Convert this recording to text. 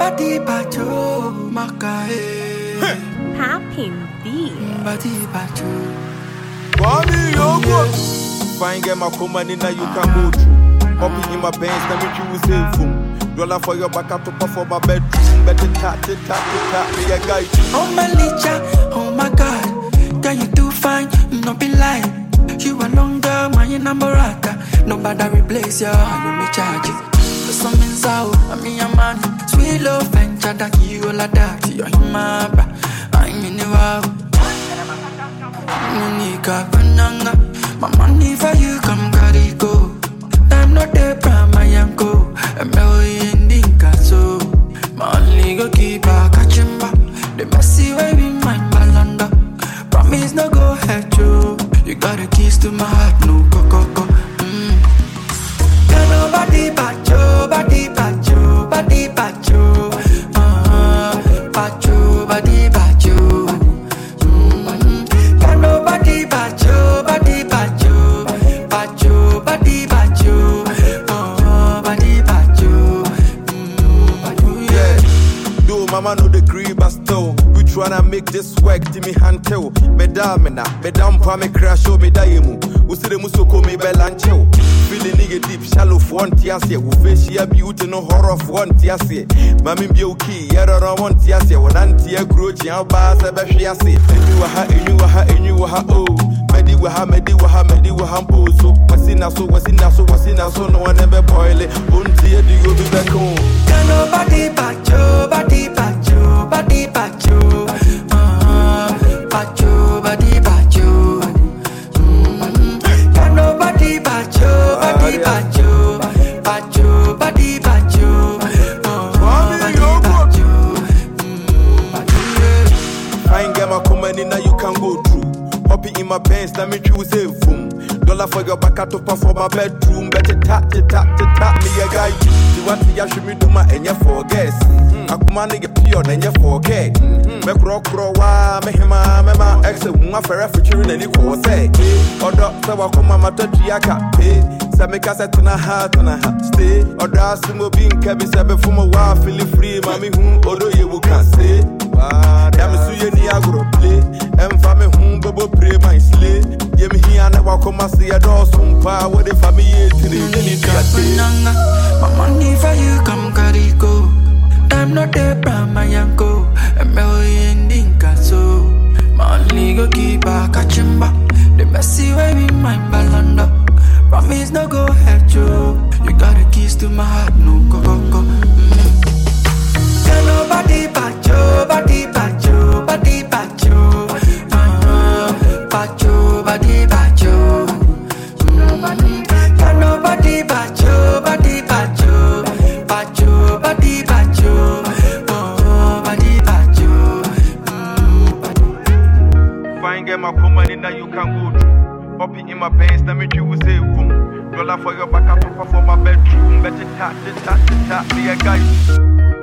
body bacho makae. Happy B. Body bacho. Mommy, yo, fine get my command in that you can go through. Poppy in my pants, let me choose safe room. Dollar for your back up to perform my bedroom. Better tap, me a guy. Oh my licha, oh my God, girl you too fine, no be lying. You are longer, my number rata. Nobody replace you, you me charge it. Some inside, I'm your man. Sweet love and chada, you all that. You're my bra, I'm in the wow. Monica, Pananga, my money for you, come carry go. I'm not the prime, I am go. I'm in the so. My only go keep a catching back. The messy way we mind balanda. Promise no go hurt you. You got the keys to my heart, no go. Can nobody but you, body but you, body but you. Body but you. Can nobody but you, body but you, body but you. Body but you. Yeah. Do mama know the green but still. We tryna make this work, Timmy Hantel. Medamina, Medam Pame crash, show me Daimu. Usi the Musoko me belancho. Feeling nigga deep, shallow for one tiasia. Who face ya beauty, no horror for one tiasia. Mammy Bioki, yada one tiasia. One antia grudge, our bars, a bashiasi. And you were her, oh. Medi waha, so. What's in so, no one ever boil it. Until you go be back home. Can nobody but you, body but you, body but you. Body but you. Can nobody but you, body but you, body but you. Body but you. I ain't get my command in now you can go through. Poppy in my pants, let me choose a room. Dollar for your back out to perform my bedroom. Better tap me a guy. You want to yash me do my enya for guess. I command nigga pure and you for K. Me crow wa me hima ex my fair featuring any cause say. Or doctor wa come my triaka pay. Say me cassette on a hat stay. Or das mo being kebi sebe from a wa feel free mami odo you can say. Damn suye ni agro play. Em fami bobo pray my slay. Ye me here na wa come see a door soon pa what if I'm here today. My money for you come carry go. I'm not the prime, I am go. I'm in the so. My only go keep a catching back. The messy way we mind balanda. Promise no go hurt you. You got the keys to my heart, no go. Can nobody but you, body but you, body but you. Body but you. Can nobody but you, body but you, body but you. Body but you. Fine get my command in that you can go through. Poppy in my pants, let me choose a room. Dollar for your back up to perform my bedroom. Better tap me a guy.